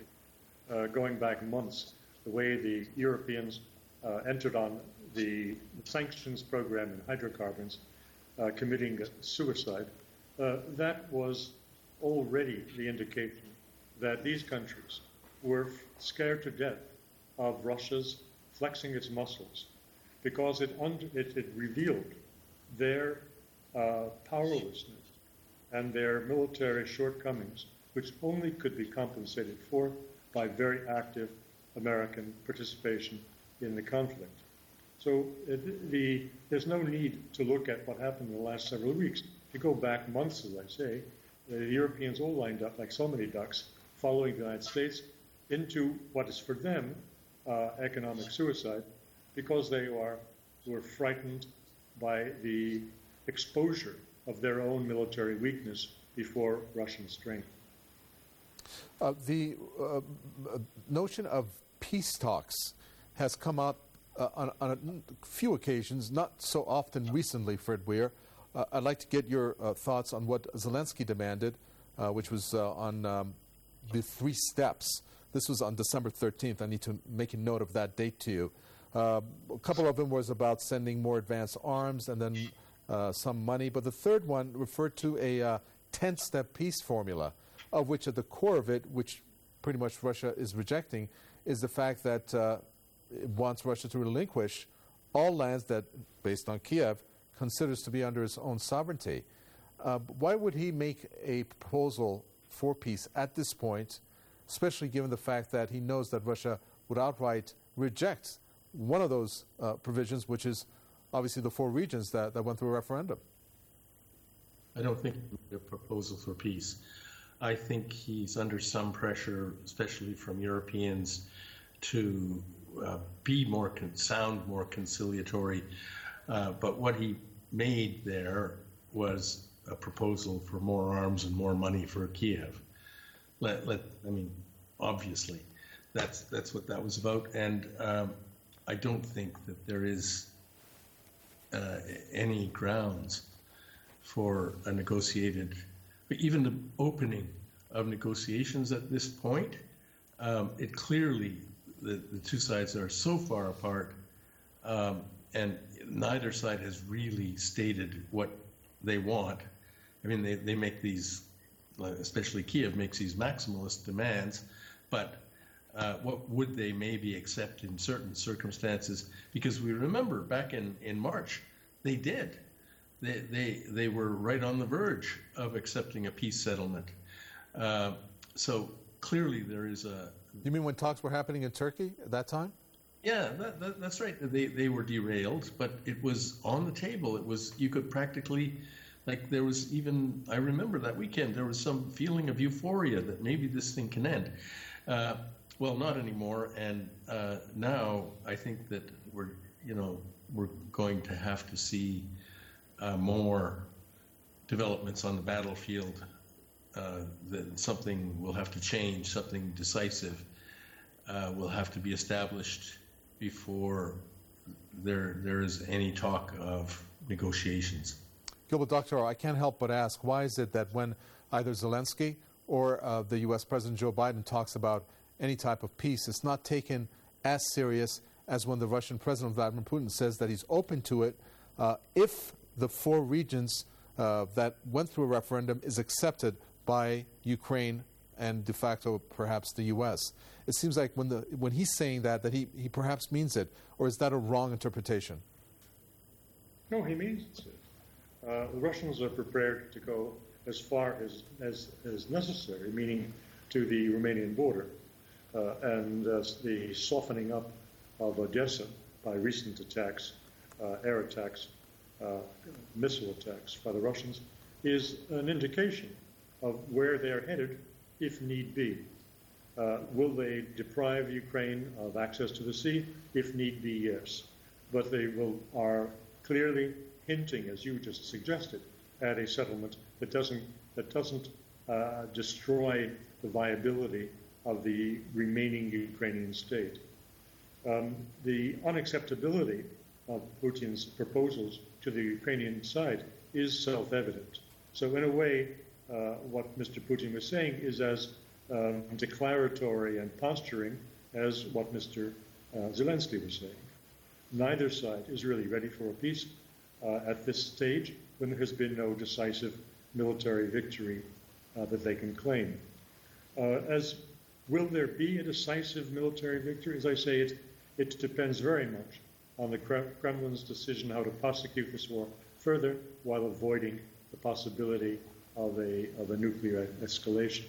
Uh, going back months, the way the Europeans uh, entered on the sanctions program in hydrocarbons, uh, committing suicide, uh, that was already the indication that these countries were scared to death of Russia's flexing its muscles, because it, under, it, it revealed their uh, powerlessness and their military shortcomings, which only could be compensated for by very active American participation in the conflict. So it, the, there's no need to look at what happened in the last several weeks. If you go back months, as I say, the Europeans all lined up like so many ducks, following the United States into what is for them uh, economic suicide, because they are were frightened by the exposure of their own military weakness before Russian strength. Uh, the uh, notion of peace talks has come up uh, on, on a few occasions, not so often recently, Fred Weir. Uh, I'd like to get your uh, thoughts on what Zelensky demanded, uh, which was uh, on um, the three steps. This was on December thirteenth. I need to make a note of that date to you. Uh, a couple of them was about sending more advanced arms and then uh, some money. But the third one referred to a uh, ten-step peace formula, of which at the core of it, which pretty much Russia is rejecting, is the fact that uh, it wants Russia to relinquish all lands that, based on Kiev, considers to be under its own sovereignty. Uh, why would he make a proposal for peace at this point, especially given the fact that he knows that Russia would outright reject one of those uh, provisions, which is obviously the four regions that, that went through a referendum? I don't think it would be a proposal for peace. I think he's under some pressure, especially from Europeans, to uh, be more con- sound more conciliatory. Uh, but what he made there was a proposal for more arms and more money for Kiev. Let, let I mean, obviously, that's that's what that was about. And um, I don't think that there is uh, any grounds for a negotiated, even the opening of negotiations at this point. Um, it clearly, the, the two sides are so far apart, um, and neither side has really stated what they want. I mean, they, they make these, especially Kiev makes these maximalist demands, but Uh, what would they maybe accept in certain circumstances? Because we remember back in, in March, they did. They, they, they were right on the verge of accepting a peace settlement. Uh, so clearly there is a... You mean when talks were happening in Turkey at that time? Yeah, that, that, that's right. They, they were derailed, but it was on the table. It was, you could practically, like there was even, I remember that weekend, there was some feeling of euphoria that maybe this thing can end. Uh, well, not anymore. And uh, now I think that we're, you know, we're going to have to see uh, more developments on the battlefield. Uh, that something will have to change, something decisive uh, will have to be established before there there is any talk of negotiations. Gilbert Doctorow, I can't help but ask, why is it that when either Zelensky or uh, the U S President Joe Biden talks about any type of peace, it's not taken as serious as when the Russian President Vladimir Putin says that he's open to it uh, if the four regions uh, that went through a referendum is accepted by Ukraine and de facto perhaps the U S. It seems like when the when he's saying that, that he, he perhaps means it, or is that a wrong interpretation? No, he means it. Uh, the Russians are prepared to go as far as, as, as necessary, meaning to the Romanian border, uh, and uh, the softening up of Odessa by recent attacks, uh, air attacks, uh, missile attacks by the Russians, is an indication of where they're headed if need be. Uh, will they deprive Ukraine of access to the sea? If need be, yes. But they will are clearly hinting, as you just suggested, at a settlement that doesn't that doesn't uh, destroy the viability of the remaining Ukrainian state. Um, the unacceptability of Putin's proposals to the Ukrainian side is self-evident. So in a way, uh, what Mister Putin was saying is as um, declaratory and posturing as what Mister Uh, Zelensky was saying. Neither side is really ready for a peace uh, at this stage when there has been no decisive military victory uh, that they can claim. Uh, as will there be a decisive military victory? As I say, it, it depends very much on the Kremlin's decision how to prosecute this war further while avoiding the possibility of a, of a nuclear escalation.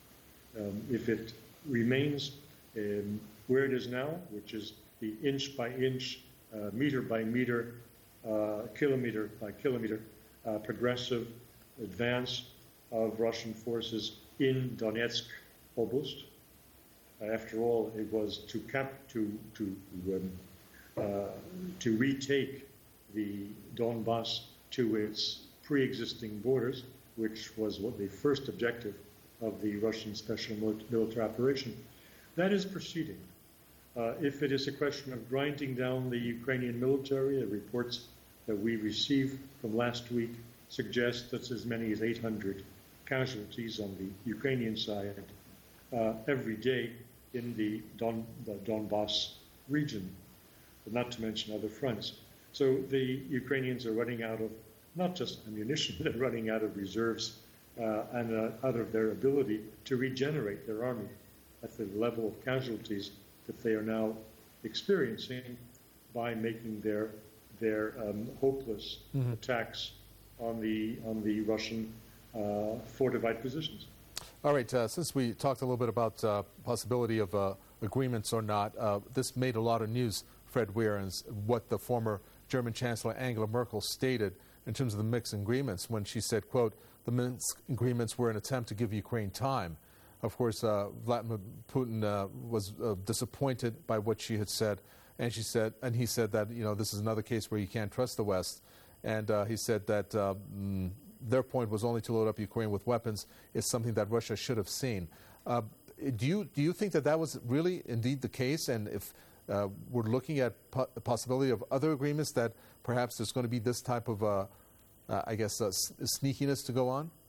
Um, if it remains um, where it is now, which is the inch by inch, uh, meter by meter, uh, kilometer by kilometer, uh, progressive advance of Russian forces in Donetsk Oblast. Uh, after all, it was to cap to to um, uh, to retake the Donbass to its pre-existing borders, which was what the first objective of the Russian special military operation. That is proceeding. Uh, if it is a question of grinding down the Ukrainian military, the reports that we received from last week suggest that as many as eight hundred casualties on the Ukrainian side uh, every day in the, Don, the Donbass region, not to mention other fronts. So the Ukrainians are running out of not just ammunition, they're running out of reserves uh, and uh, out of their ability to regenerate their army at the level of casualties that they are now experiencing by making their their um, hopeless mm-hmm. attacks on the on the Russian uh, fortified positions. All right. Uh, since we talked a little bit about uh, possibility of uh, agreements or not, uh, this made a lot of news, Fred Weir, and what the former German Chancellor Angela Merkel stated in terms of the Minsk agreements when she said, "quote The Minsk agreements were an attempt to give Ukraine time." Of course, uh, Vladimir Putin uh, was uh, disappointed by what she had said, and she said, and he said that you know this is another case where you can't trust the West, and uh, he said that uh, mm, their point was only to load up Ukraine with weapons is something that Russia should have seen. Uh, do you do you think that that was really indeed the case, and if uh, we're looking at po- the possibility of other agreements that perhaps there's going to be this type of, uh, uh, I guess, uh, s- sneakiness to go on?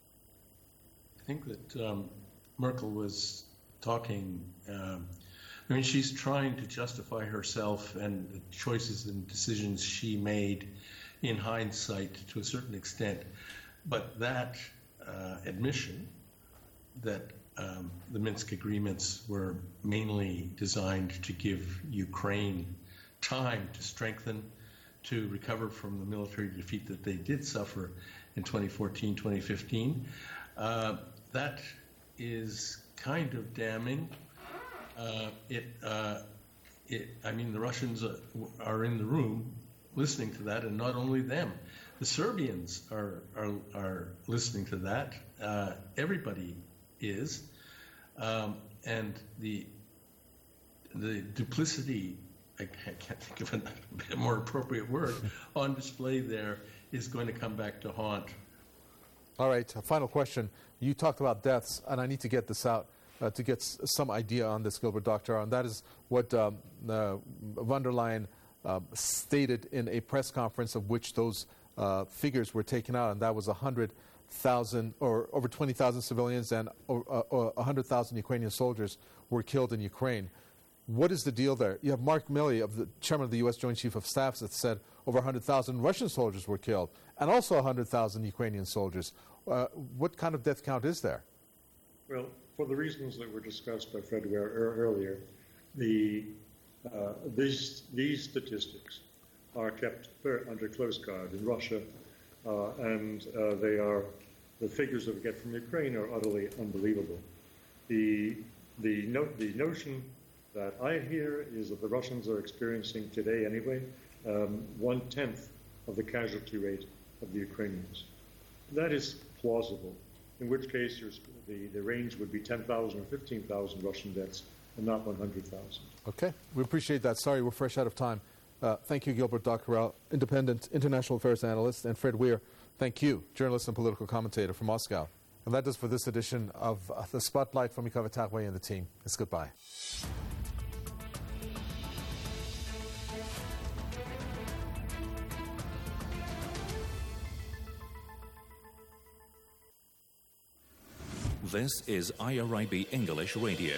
I think that. Um Merkel was talking, um, I mean, she's trying to justify herself and the choices and decisions she made in hindsight to a certain extent. But that uh, admission that um, the Minsk agreements were mainly designed to give Ukraine time to strengthen, to recover from the military defeat that they did suffer in twenty fourteen, twenty fifteen. Uh, that is kind of damning. Uh, it, uh, it, I mean, the Russians are in the room listening to that, and not only them. The Serbians are are, are listening to that. Uh, everybody is, um, and the the duplicity, I can't think of a more appropriate word, on display there is going to come back to haunt. All right, a final question. You talked about deaths, and I need to get this out uh, to get s- some idea on this, Gilbert Doctor, and that is what um, uh, von der Leyen uh, stated in a press conference of which those uh, figures were taken out, and that was one hundred thousand or over twenty thousand civilians and uh, uh, one hundred thousand Ukrainian soldiers were killed in Ukraine. What is the deal there? You have Mark Milley, of the chairman of the U S Joint Chief of Staff, that said over one hundred thousand Russian soldiers were killed, and also one hundred thousand Ukrainian soldiers. Uh, what kind of death count is there? Well, for the reasons that were discussed by Fred earlier, the uh, these these statistics are kept under close guard in Russia, uh, and uh, they are the figures that we get from Ukraine are utterly unbelievable. The the no, the notion that I hear is that the Russians are experiencing today anyway um, one-tenth of the casualty rate of the Ukrainians. That is plausible, in which case the, the range would be ten thousand or fifteen thousand Russian deaths and not one hundred thousand. Okay, we appreciate that. Sorry, we're fresh out of time. Uh, thank you, Gilbert Dockeral, independent international affairs analyst, and Fred Weir, thank you, journalist and political commentator from Moscow. And that does for this edition of uh, The Spotlight from Mikava Tagway and the team. It's goodbye. This is I R I B English Radio.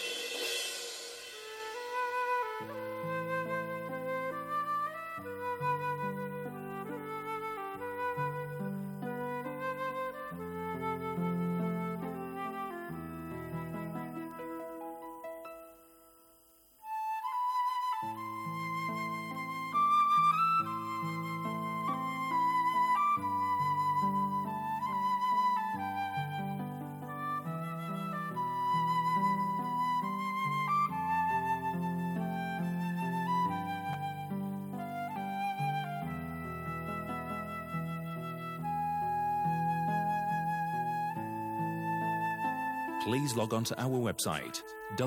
Please log on to our website,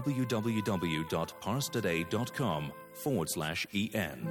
www.parstoday.com forward slash EN.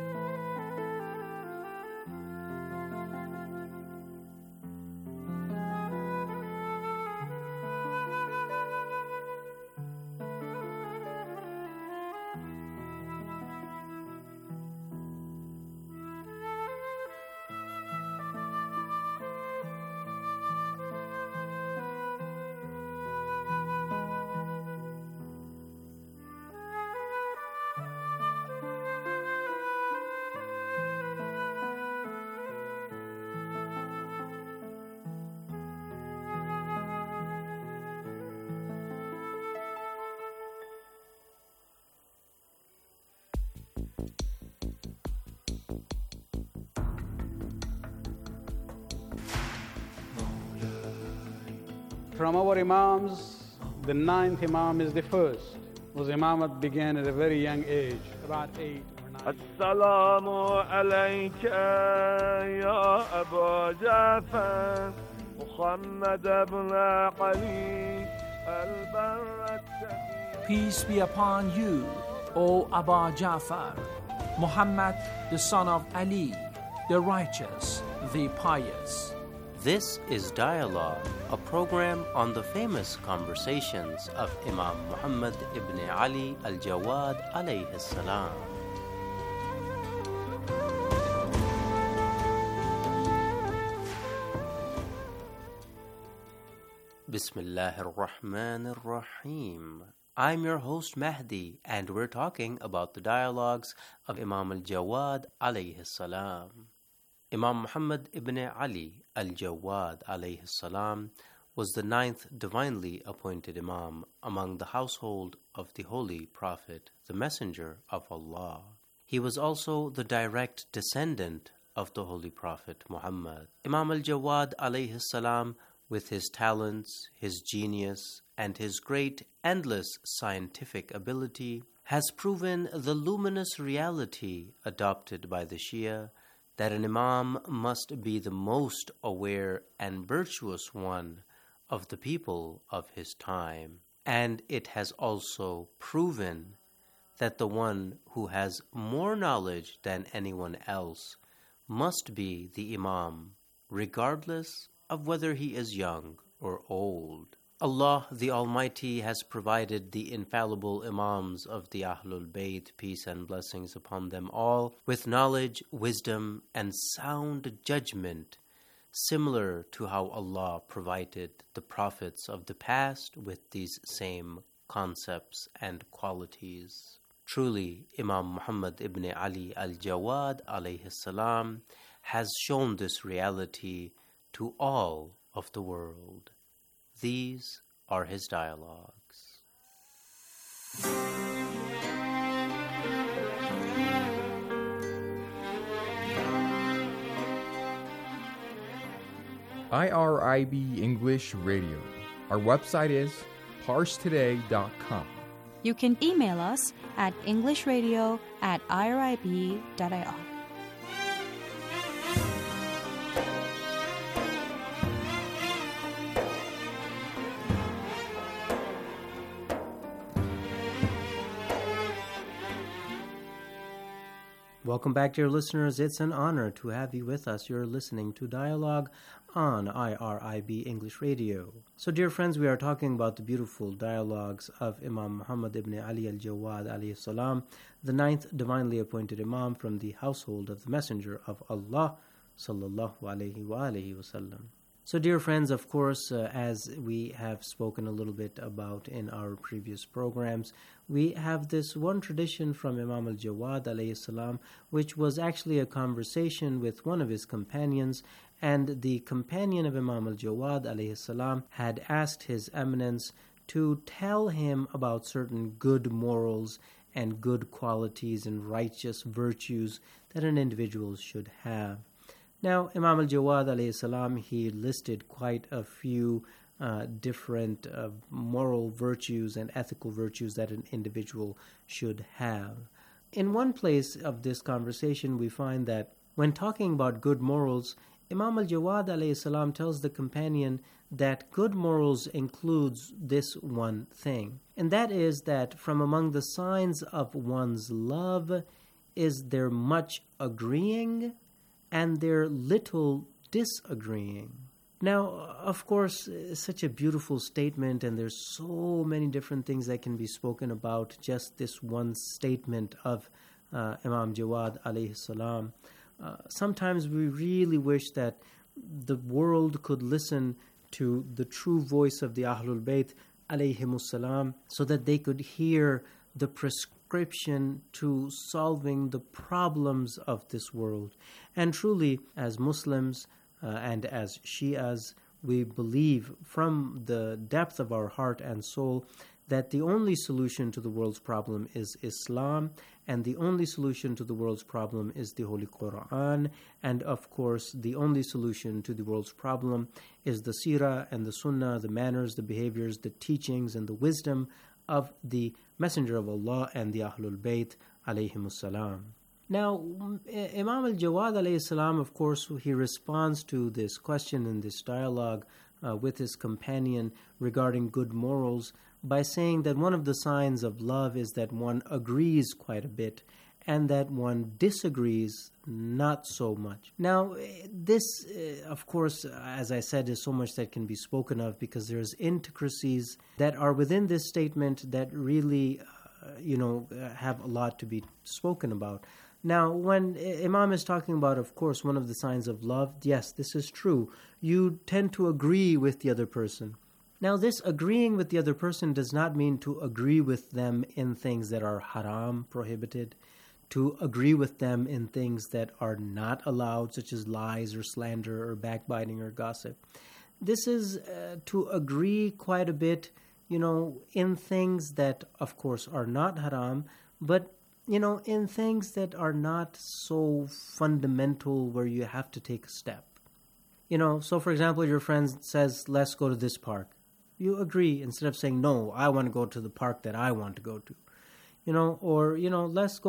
From our Imams, the ninth Imam is the first, whose Imamat began at a very young age, about eight or nine. Assalamu alayka ya Abu Ja'far, Muhammad ibn Ali al-Barrat. Peace be upon you, O Abu Ja'far, Muhammad the son of Ali, the righteous, the pious. This is Dialogue, a program on the famous conversations of Imam Muhammad ibn Ali al-Jawad alayhi salam. Bismillahir Rahmanir Rahim. I'm your host Mahdi, and we're talking about the dialogues of Imam al-Jawad alayhi salam. Imam Muhammad ibn Ali al-Jawad alayhi salam was the ninth divinely appointed Imam among the household of the Holy Prophet, the Messenger of Allah. He was also the direct descendant of the Holy Prophet Muhammad. Imam al-Jawad alayhi salam, with his talents, his genius, and his great endless scientific ability, has proven the luminous reality adopted by the Shia that an Imam must be the most aware and virtuous one of the people of his time. And it has also proven that the one who has more knowledge than anyone else must be the Imam, regardless of whether he is young or old. Allah the Almighty has provided the infallible Imams of the Ahlul Bayt, peace and blessings upon them all, with knowledge, wisdom, and sound judgment, similar to how Allah provided the prophets of the past with these same concepts and qualities. Truly, Imam Muhammad ibn Ali al-Jawad alayhi salam has shown this reality to all of the world. These are his dialogues. I R I B English Radio. Our website is parse today dot com. You can email us at englishradio at irib dot ir. Welcome back, dear listeners. It's an honor to have you with us. You're listening to Dialogue on I R I B English Radio. So, dear friends, we are talking about the beautiful dialogues of Imam Muhammad ibn Ali al-Jawad alayhi salam, the ninth divinely appointed Imam from the household of the Messenger of Allah sallallahu alayhi wa alihi wasallam. So, dear friends, of course, uh, as we have spoken a little bit about in our previous programs, we have this one tradition from Imam al-Jawad alayhi salam, which was actually a conversation with one of his companions, and the companion of Imam al-Jawad alayhi salam had asked His Eminence to tell him about certain good morals and good qualities and righteous virtues that an individual should have. Now, Imam al-Jawad alayhi salam, he listed quite a few uh, different uh, moral virtues and ethical virtues that an individual should have. In one place of this conversation, we find that when talking about good morals, Imam al-Jawad alayhi salam tells the companion that good morals includes this one thing, and that is that from among the signs of one's love is their much agreeing and their little disagreeing. Now, of course, such a beautiful statement, and there's so many different things that can be spoken about just this one statement of uh, Imam Jawad alayhi salam. Uh, sometimes we really wish that the world could listen to the true voice of the Ahlul Bayt alayhimus salam, so that they could hear the prescription to solving the problems of this world. And truly, as Muslims uh, and as Shias, we believe from the depth of our heart and soul that the only solution to the world's problem is Islam, and the only solution to the world's problem is the Holy Quran, and of course the only solution to the world's problem is the Sirah and the Sunnah, the manners, the behaviors, the teachings, and the wisdom of the Messenger of Allah and the Ahlul Bayt alayhimus salam. Now, Imam al-Jawad alayhi salam, of course, he responds to this question in this dialogue uh, with his companion regarding good morals by saying that one of the signs of love is that one agrees quite a bit and that one disagrees not so much. Now, this, uh, of course, as I said, is so much that can be spoken of because there's intricacies that are within this statement that really, uh, you know, have a lot to be spoken about. Now, when Imam is talking about, of course, one of the signs of love, yes, this is true. You tend to agree with the other person. Now, this agreeing with the other person does not mean to agree with them in things that are haram, prohibited, to agree with them in things that are not allowed, such as lies or slander or backbiting or gossip. this is uh, to agree quite a bit, you know, in things that, of course, are not haram, but, you know, in things that are not so fundamental where you have to take a step. You know, so for example, your friend says, let's go to this park. You agree instead of saying, no, I want to go to the park that I want to go to. You know, or, you know, let's go